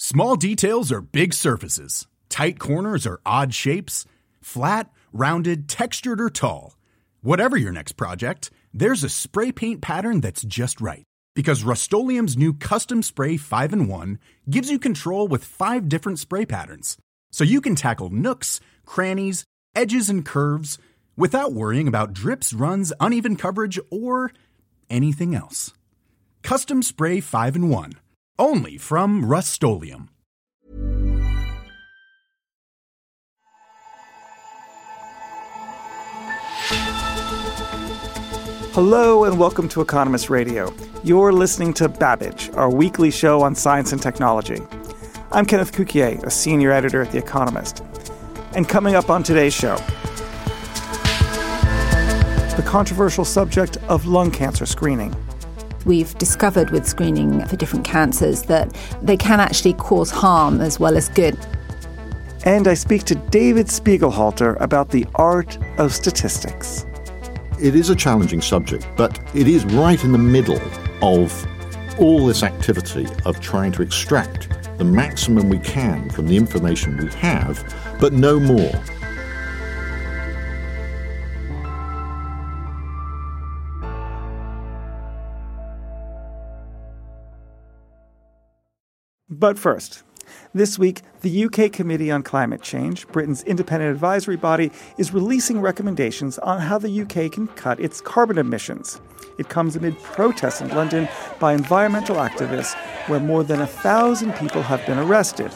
Small details are big surfaces. Tight corners are odd shapes. Flat, rounded, textured, or tall. Whatever your next project, there's a spray paint pattern that's just right. Because Rust-Oleum's new Custom Spray 5-in-1 gives you control with 5 different spray patterns. So you can tackle nooks, crannies, edges, and curves without worrying about drips, runs, uneven coverage, or anything else. Custom Spray 5-in-1. Only from Rust-Oleum. Hello and welcome to Economist Radio. You're listening to Babbage, our weekly show on science and technology. I'm Kenneth Cukier, a senior editor at The Economist. And coming up on today's show, the controversial subject of lung cancer screening. We've discovered with screening for different cancers that they can actually cause harm as well as good. And I speak to David Spiegelhalter about the art of statistics. It is a challenging subject, but it is right in the middle of all this activity of trying to extract the maximum we can from the information we have, but no more. But first, this week, the UK Committee on Climate Change, Britain's independent advisory body, is releasing recommendations on how the UK can cut its carbon emissions. It comes amid protests in London by environmental activists, where more than 1,000 people have been arrested.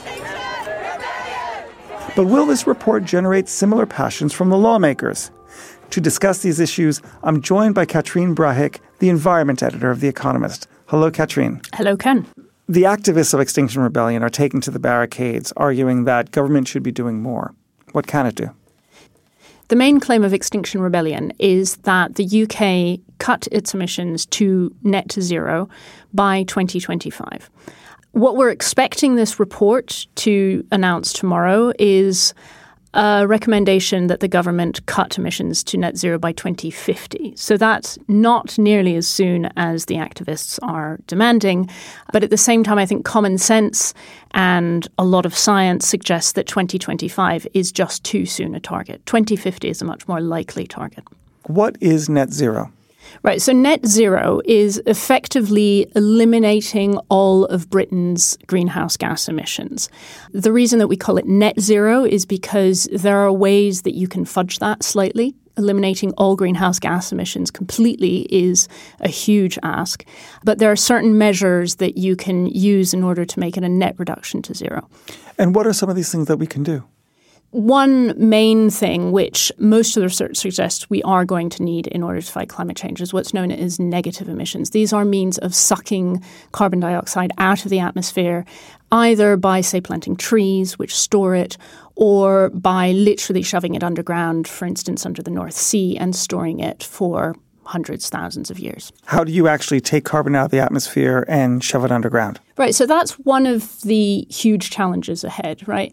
But will this report generate similar passions from the lawmakers? To discuss these issues, I'm joined by Katrine Brahik, the environment editor of The Economist. Hello, Katrine. Hello, Ken. The activists of Extinction Rebellion are taking to the barricades, arguing that government should be doing more. What can it do? The main claim of Extinction Rebellion is that the UK cut its emissions to net zero by 2025. What we're expecting this report to announce tomorrow is a recommendation that the government cut emissions to net zero by 2050. So that's not nearly as soon as the activists are demanding. But at the same time, I think common sense and a lot of science suggests that 2025 is just too soon a target. 2050 is a much more likely target. What is net zero? Right. So net zero is effectively eliminating all of Britain's greenhouse gas emissions. The reason that we call it net zero is because there are ways that you can fudge that slightly. Eliminating all greenhouse gas emissions completely is a huge ask. But there are certain measures that you can use in order to make it a net reduction to zero. And what are some of these things that we can do? One main thing which most of the research suggests we are going to need in order to fight climate change is what's known as negative emissions. These are means of sucking carbon dioxide out of the atmosphere, either by, say, planting trees, which store it, or by literally shoving it underground, for instance, under the North Sea, and storing it for hundreds, thousands of years. How do you actually take carbon out of the atmosphere and shove it underground? Right, so that's one of the huge challenges ahead, right?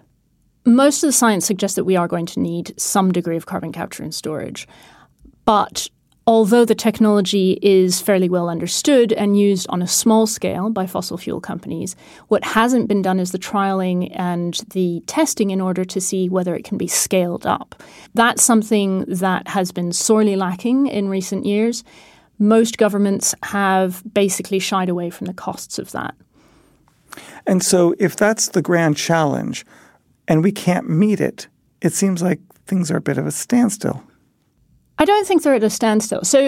Most of the science suggests that we are going to need some degree of carbon capture and storage. But although the technology is fairly well understood and used on a small scale by fossil fuel companies, what hasn't been done is the trialing and the testing in order to see whether it can be scaled up. That's something that has been sorely lacking in recent years. Most governments have basically shied away from the costs of that. And so if that's the grand challenge, and we can't meet it, it seems like things are a bit of a standstill. I don't think they're at a standstill. So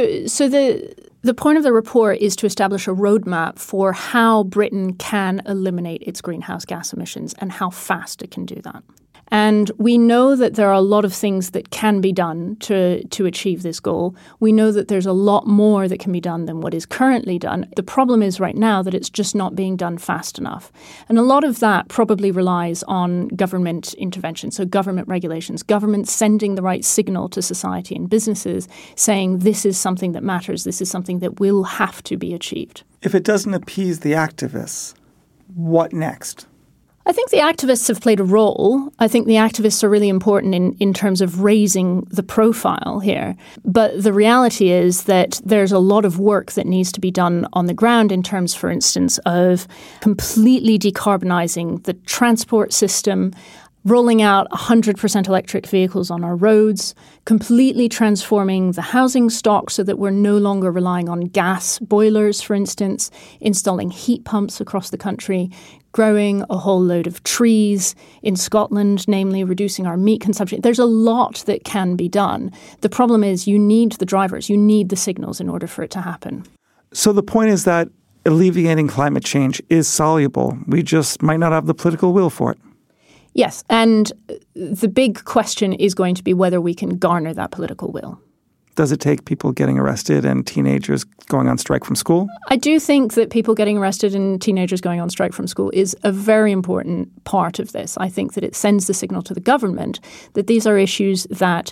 the point of the report is to establish a roadmap for how Britain can eliminate its greenhouse gas emissions and how fast it can do that. And we know that there are a lot of things that can be done to achieve this goal. We know that there's a lot more that can be done than what is currently done. The problem is right now that it's just not being done fast enough. And a lot of that probably relies on government intervention, so government regulations, government sending the right signal to society and businesses saying this is something that matters, this is something that will have to be achieved. If it doesn't appease the activists, what next? I think the activists have played a role. I think the activists are really important in terms of raising the profile here. But the reality is that there's a lot of work that needs to be done on the ground in terms, for instance, of completely decarbonising the transport system, rolling out 100% electric vehicles on our roads, completely transforming the housing stock so that we're no longer relying on gas boilers, for instance, installing heat pumps across the country, growing a whole load of trees in Scotland, namely reducing our meat consumption. There's a lot that can be done. The problem is you need the drivers, you need the signals in order for it to happen. So the point is that alleviating climate change is soluble. We just might not have the political will for it. Yes, and the big question is going to be whether we can garner that political will. Does it take people getting arrested and teenagers going on strike from school? I do think that people getting arrested and teenagers going on strike from school is a very important part of this. I think that it sends the signal to the government that these are issues that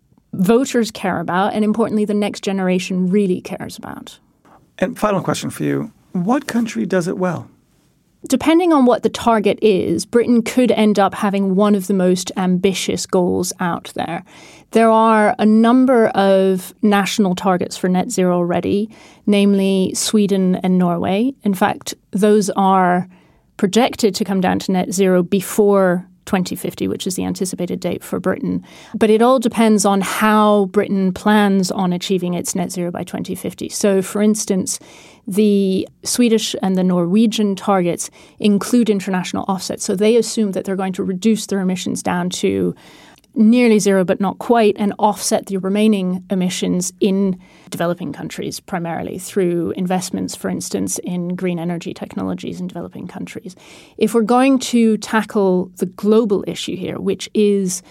voters care about and, importantly, the next generation really cares about. And final question for you. What country does it well? Depending on what the target is, Britain could end up having one of the most ambitious goals out there. There are a number of national targets for net zero already, namely Sweden and Norway. In fact, those are projected to come down to net zero before 2050, which is the anticipated date for Britain. But it all depends on how Britain plans on achieving its net zero by 2050. So, for instance, the Swedish and the Norwegian targets include international offsets. So they assume that they're going to reduce their emissions down to nearly zero, but not quite, and offset the remaining emissions in developing countries, primarily through investments, for instance, in green energy technologies in developing countries. If we're going to tackle the global issue here, which is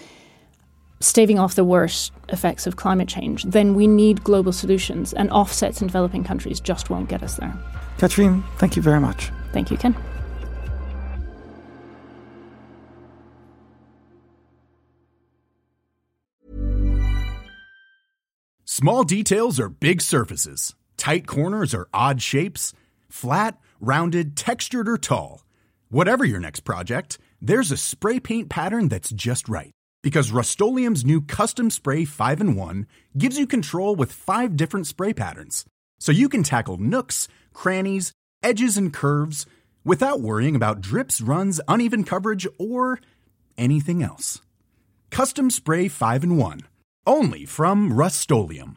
staving off the worst effects of climate change, then we need global solutions, and offsets in developing countries just won't get us there. Catherine, thank you very much. Thank you, Ken. Small details are big surfaces. Tight corners are odd shapes. Flat, rounded, textured, or tall. Whatever your next project, there's a spray paint pattern that's just right. Because Rust-Oleum's new Custom Spray 5-in-1 gives you control with 5 different spray patterns. So you can tackle nooks, crannies, edges, and curves without worrying about drips, runs, uneven coverage, or anything else. Custom Spray 5-in-1. Only from Rust-Oleum.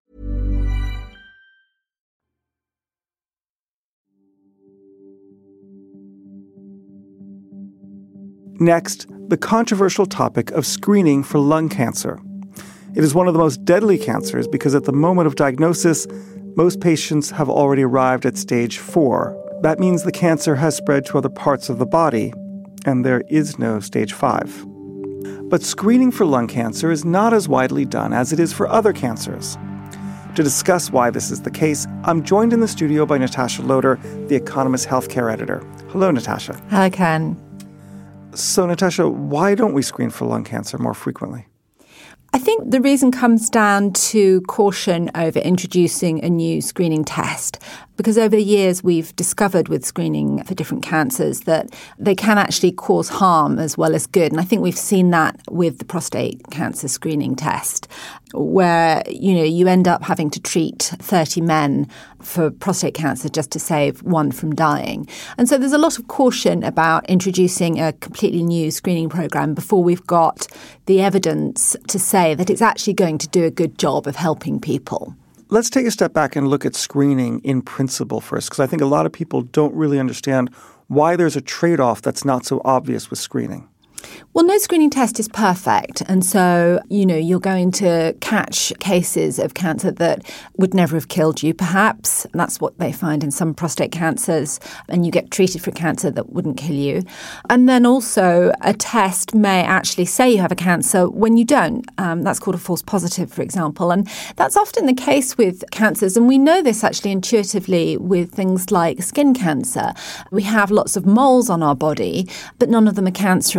Next, the controversial topic of screening for lung cancer. It is one of the most deadly cancers because at the moment of diagnosis, most patients have already arrived at stage 4. That means the cancer has spread to other parts of the body, and there is no stage 5. But screening for lung cancer is not as widely done as it is for other cancers. To discuss why this is the case, I'm joined in the studio by Natasha Loder, The Economist healthcare editor. Hello, Natasha. Hello, Ken. So, Natasha, why don't we screen for lung cancer more frequently? I think the reason comes down to caution over introducing a new screening test, because over the years we've discovered with screening for different cancers that they can actually cause harm as well as good. And I think we've seen that with the prostate cancer screening test, where, you end up having to treat 30 men for prostate cancer just to save one from dying. And so there's a lot of caution about introducing a completely new screening program before we've got the evidence to say that it's actually going to do a good job of helping people. Let's take a step back and look at screening in principle first, because I think a lot of people don't really understand why there's a trade-off that's not so obvious with screening. Well, no screening test is perfect. And so, you're going to catch cases of cancer that would never have killed you, perhaps. And that's what they find in some prostate cancers. And you get treated for cancer that wouldn't kill you. And then also a test may actually say you have a cancer when you don't. That's called a false positive, for example. And that's often the case with cancers. And we know this actually intuitively with things like skin cancer. We have lots of moles on our body, but none of them are cancerous. And I think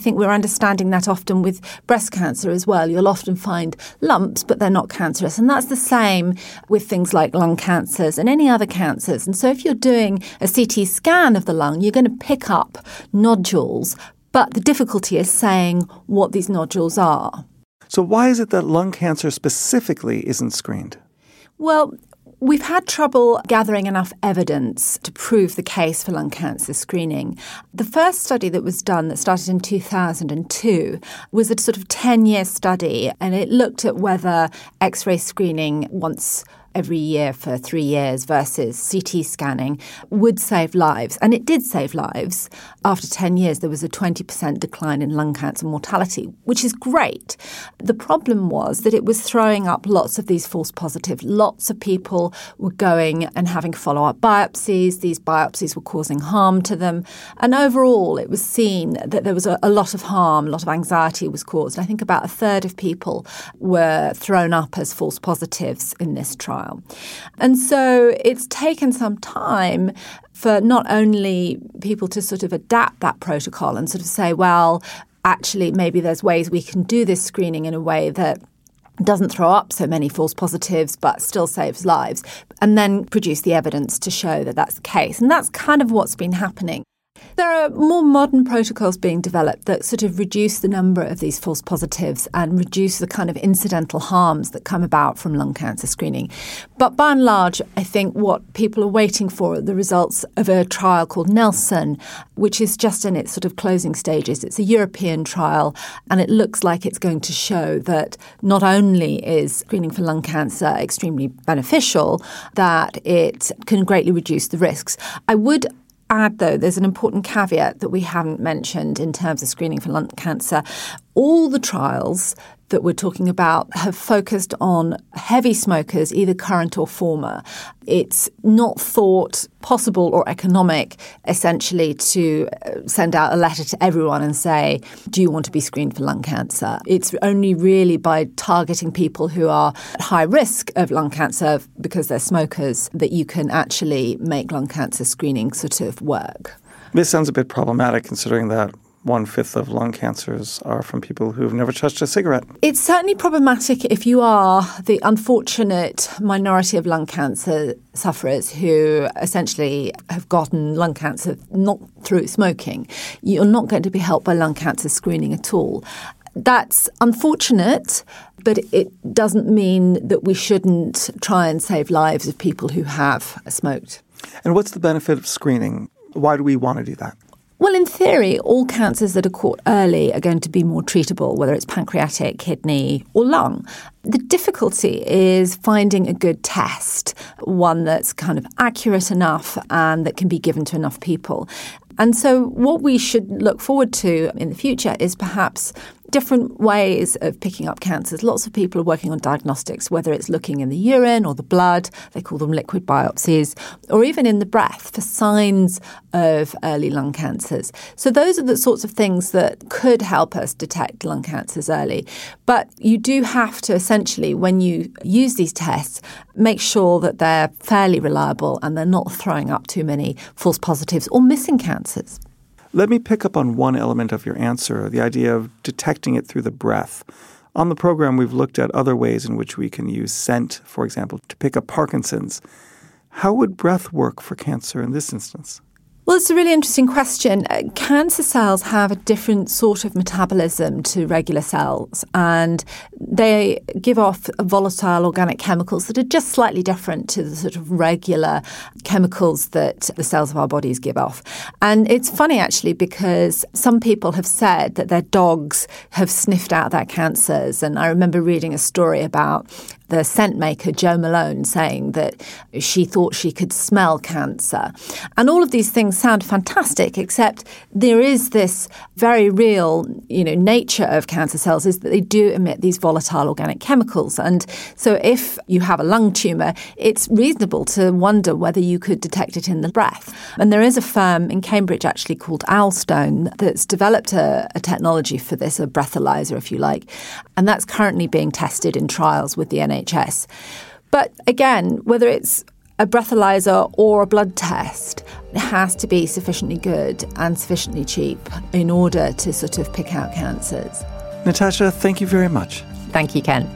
think we're understanding that often with breast cancer as well. You'll often find lumps, but they're not cancerous. And that's the same with things like lung cancers and any other cancers. And so if you're doing a CT scan of the lung, you're going to pick up nodules. But the difficulty is saying what these nodules are. So why is it that lung cancer specifically isn't screened? Well, we've had trouble gathering enough evidence to prove the case for lung cancer screening. The first study that was done, that started in 2002, was a sort of 10-year study, and it looked at whether X-ray screening once every year for 3 years versus CT scanning would save lives. And it did save lives. After 10 years, there was a 20% decline in lung cancer mortality, which is great. The problem was that it was throwing up lots of these false positives. Lots of people were going and having follow-up biopsies. These biopsies were causing harm to them. And overall, it was seen that there was a lot of harm, a lot of anxiety was caused. I think about a third of people were thrown up as false positives in this trial. And so it's taken some time for not only people to sort of adapt that protocol and sort of say, well, actually, maybe there's ways we can do this screening in a way that doesn't throw up so many false positives but still saves lives, and then produce the evidence to show that that's the case. And that's kind of what's been happening. There are more modern protocols being developed that sort of reduce the number of these false positives and reduce the kind of incidental harms that come about from lung cancer screening. But by and large, I think what people are waiting for are the results of a trial called Nelson, which is just in its sort of closing stages. It's a European trial, and it looks like it's going to show that not only is screening for lung cancer extremely beneficial, that it can greatly reduce the risks. I would add, though, there's an important caveat that we haven't mentioned in terms of screening for lung cancer. All the trials that we're talking about have focused on heavy smokers, either current or former. It's not thought possible or economic, essentially, to send out a letter to everyone and say, do you want to be screened for lung cancer? It's only really by targeting people who are at high risk of lung cancer because they're smokers that you can actually make lung cancer screening sort of work. This sounds a bit problematic considering that 1/5 of lung cancers are from people who've never touched a cigarette. It's certainly problematic if you are the unfortunate minority of lung cancer sufferers who essentially have gotten lung cancer not through smoking. You're not going to be helped by lung cancer screening at all. That's unfortunate, but it doesn't mean that we shouldn't try and save lives of people who have smoked. And what's the benefit of screening? Why do we want to do that? Well, in theory, all cancers that are caught early are going to be more treatable, whether it's pancreatic, kidney or lung. The difficulty is finding a good test, one that's kind of accurate enough and that can be given to enough people. And so what we should look forward to in the future is perhaps different ways of picking up cancers. Lots of people are working on diagnostics, whether it's looking in the urine or the blood, they call them liquid biopsies, or even in the breath for signs of early lung cancers. So those are the sorts of things that could help us detect lung cancers early. But you do have to essentially, when you use these tests, make sure that they're fairly reliable and they're not throwing up too many false positives or missing cancers. Let me pick up on one element of your answer, the idea of detecting it through the breath. On the program, we've looked at other ways in which we can use scent, for example, to pick up Parkinson's. How would breath work for cancer in this instance? Well, it's a really interesting question. Cancer cells have a different sort of metabolism to regular cells, and they give off volatile organic chemicals that are just slightly different to the sort of regular chemicals that the cells of our bodies give off. And it's funny, actually, because some people have said that their dogs have sniffed out their cancers. And I remember reading a story about the scent maker, Jo Malone, saying that she thought she could smell cancer. And all of these things sound fantastic, except there is this very real, nature of cancer cells is that they do emit these volatile organic chemicals. And so if you have a lung tumour, it's reasonable to wonder whether you could detect it in the breath. And there is a firm in Cambridge actually called Owlstone that's developed a technology for this, a breathalyzer, if you like. And that's currently being tested in trials with the NHS. But again, whether it's a breathalyzer or a blood test has to be sufficiently good and sufficiently cheap in order to sort of pick out cancers. Natasha, thank you very much. Thank you, Ken.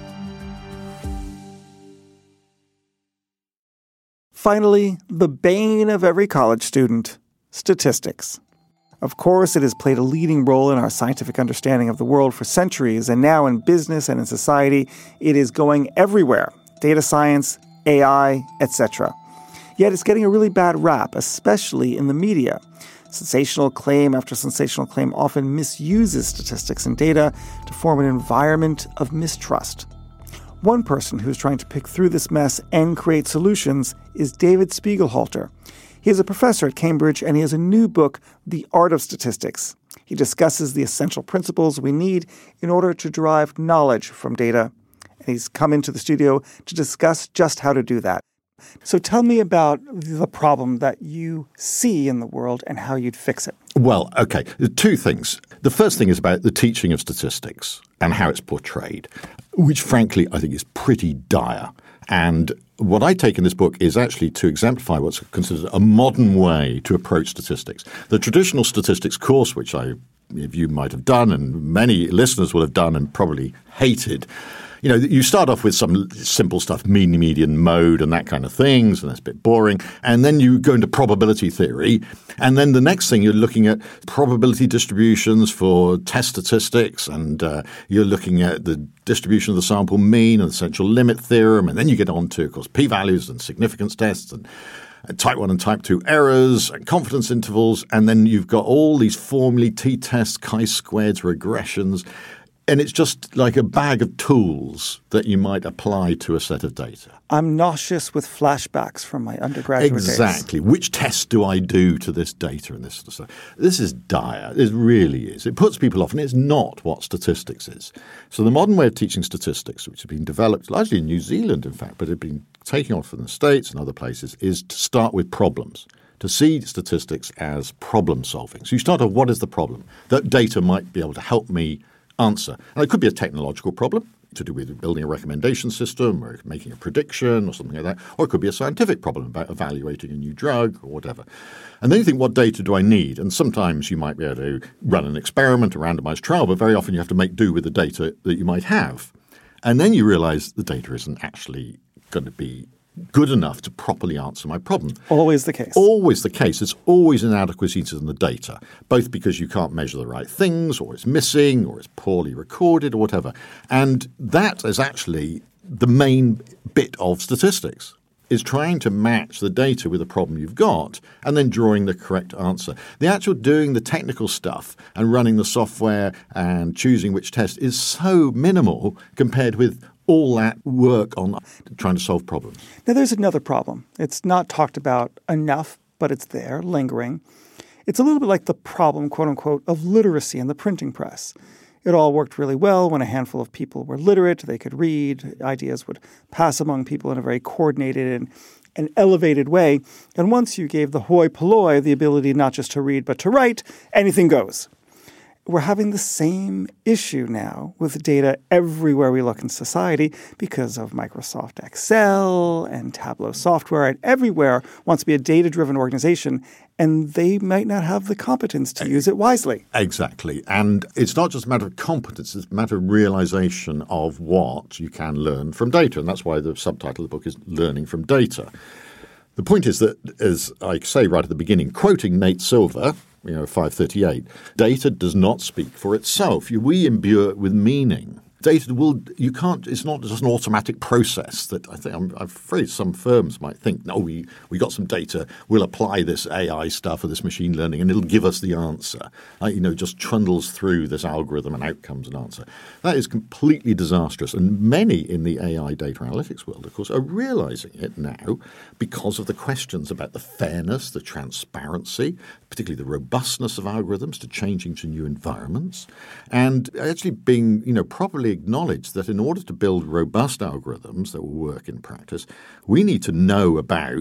Finally, the bane of every college student, statistics. Of course, it has played a leading role in our scientific understanding of the world for centuries, and now in business and in society, it is going everywhere. Data science, AI, etc. Yet it's getting a really bad rap, especially in the media. Sensational claim after sensational claim often misuses statistics and data to form an environment of mistrust. One person who's trying to pick through this mess and create solutions is David Spiegelhalter. He is a professor at Cambridge, and he has a new book, The Art of Statistics. He discusses the essential principles we need in order to derive knowledge from data. And he's come into the studio to discuss just how to do that. So tell me about the problem that you see in the world and how you'd fix it. Well, okay, two things. The first thing is about the teaching of statistics and how it's portrayed, which frankly I think is pretty dire. And what I take in this book is actually to exemplify what's considered a modern way to approach statistics. The traditional statistics course, which you might have done and many listeners will have done and probably hated, you start off with some simple stuff, mean, median, mode, and that kind of things, and that's a bit boring. And then you go into probability theory. And then the next thing, you're looking at probability distributions for test statistics, and you're looking at the distribution of the sample mean and the central limit theorem. And then you get on to, of course, p-values and significance tests and type 1 and type 2 errors and confidence intervals. And then you've got all these formulae, t-tests, chi-squareds, regressions. And it's just like a bag of tools that you might apply to a set of data. I'm nauseous with flashbacks from my undergraduate days. Exactly. Which tests do I do to this data and this sort of stuff? This is dire. It really is. It puts people off, and it's not what statistics is. So the modern way of teaching statistics, which has been developed largely in New Zealand, in fact, but had been taking off in the States and other places, is to start with problems. To see statistics as problem solving. So you start off, what is the problem? That data might be able to help me answer. And it could be a technological problem to do with building a recommendation system or making a prediction or something like that. Or it could be a scientific problem about evaluating a new drug or whatever. And then you think, what data do I need? And sometimes you might be able to run an experiment, a randomized trial, but very often you have to make do with the data that you might have. And then you realize the data isn't actually going to be good enough to properly answer my problem. Always the case. Always the case. There's always inadequacies in the data, both because you can't measure the right things, or it's missing, or it's poorly recorded, or whatever. And that is actually the main bit of statistics, is trying to match the data with the problem you've got and then drawing the correct answer. The actual doing the technical stuff and running the software and choosing which test is so minimal compared with all that work on trying to solve problems. Now, there's another problem. It's not talked about enough, but it's there, lingering. It's a little bit like the problem, quote unquote, of literacy in the printing press. It all worked really well when a handful of people were literate. They could read. Ideas would pass among people in a very coordinated and elevated way. And once you gave the hoi polloi the ability not just to read but to write, anything goes. We're having the same issue now with data everywhere we look in society because of Microsoft Excel and Tableau software, and everywhere wants to be a data-driven organization, and they might not have the competence to use it wisely. Exactly. And it's not just a matter of competence, it's a matter of realization of what you can learn from data. And that's why the subtitle of the book is Learning from Data. The point is that, as I say right at the beginning, quoting Nate Silver, 538, data does not speak for itself. We imbue it with meaning. Data it's not just an automatic process that I'm afraid some firms might think, no, we got some data, we'll apply this AI stuff or this machine learning and it'll give us the answer. Just trundles through this algorithm and out comes an answer. That is completely disastrous. And many in the AI data analytics world, of course, are realizing it now because of the questions about the fairness, the transparency, particularly the robustness of algorithms to changing to new environments, and actually being, properly acknowledge that in order to build robust algorithms that will work in practice, we need to know about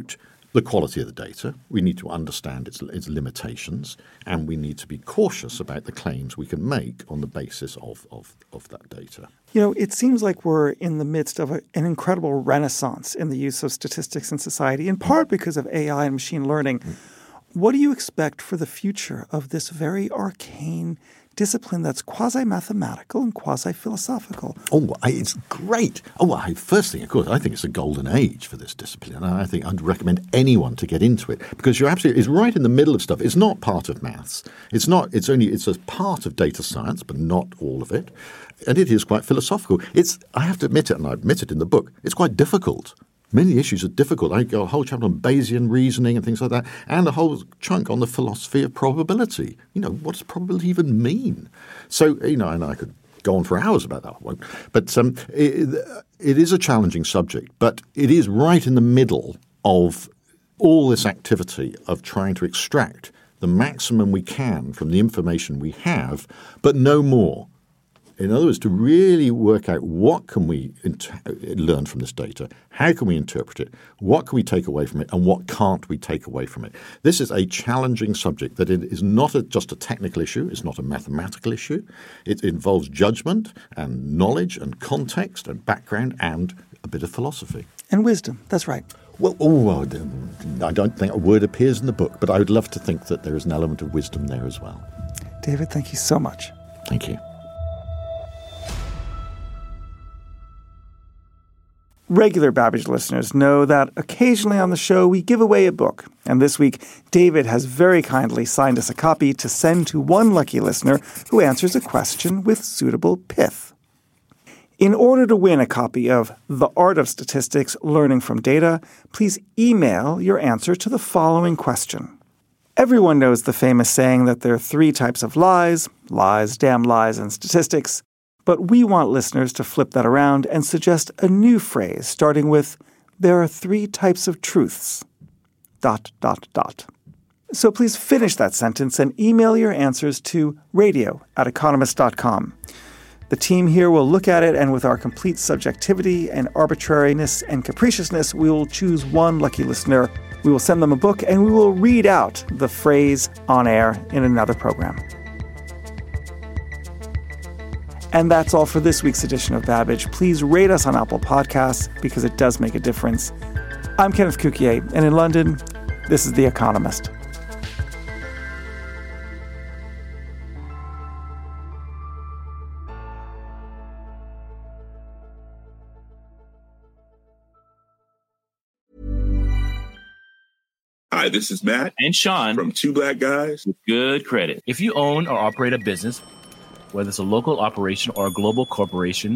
the quality of the data. We need to understand its limitations, and we need to be cautious about the claims we can make on the basis of that data. You know, it seems like we're in the midst of an incredible renaissance in the use of statistics in society, in part because of AI and machine learning. What do you expect for the future of this very arcane discipline that's quasi-mathematical and quasi-philosophical? Oh, it's great. First thing, of course, I think it's a golden age for this discipline. And I think I'd recommend anyone to get into it because it's right in the middle of stuff. It's not part of maths. It's a part of data science, but not all of it. And it is quite philosophical. I have to admit it, and I admit it in the book, it's quite difficult. Many issues are difficult. I go a whole chapter on Bayesian reasoning and things like that, and a whole chunk on the philosophy of probability. What does probability even mean? So, and I could go on for hours about that one. But it is a challenging subject, but it is right in the middle of all this activity of trying to extract the maximum we can from the information we have, but no more. In other words, to really work out what can we learn from this data, how can we interpret it, what can we take away from it, and what can't we take away from it. This is a challenging subject that it is not just a technical issue. It's not a mathematical issue. It involves judgment and knowledge and context and background and a bit of philosophy. And wisdom. That's right. Well, I don't think a word appears in the book, but I would love to think that there is an element of wisdom there as well. David, thank you so much. Thank you. Regular Babbage listeners know that occasionally on the show we give away a book. And this week, David has very kindly signed us a copy to send to one lucky listener who answers a question with suitable pith. In order to win a copy of The Art of Statistics, Learning from Data, please email your answer to the following question. Everyone knows the famous saying that there are 3 types of lies, damn lies, and statistics. But we want listeners to flip that around and suggest a new phrase starting with, there are 3 types of truths, ... So please finish that sentence and email your answers to radio@economist.com. The team here will look at it, and with our complete subjectivity and arbitrariness and capriciousness, we will choose one lucky listener. We will send them a book, and we will read out the phrase on air in another program. And that's all for this week's edition of Babbage. Please rate us on Apple Podcasts because it does make a difference. I'm Kenneth Cukier, and in London, this is The Economist. Hi, this is Matt and Sean from Two Black Guys with Good Credit. If you own or operate a business, whether it's a local operation or a global corporation,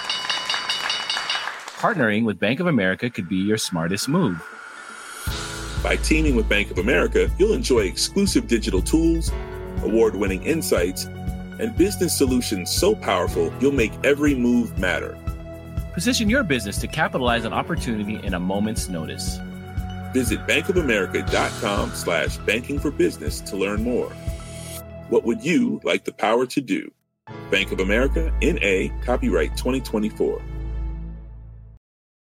partnering with Bank of America could be your smartest move. By teaming with Bank of America, you'll enjoy exclusive digital tools, award-winning insights, and business solutions so powerful you'll make every move matter. Position your business to capitalize on opportunity in a moment's notice. Visit bankofamerica.com/banking for business to learn more. What would you like the power to do? Bank of America, N.A., copyright 2024.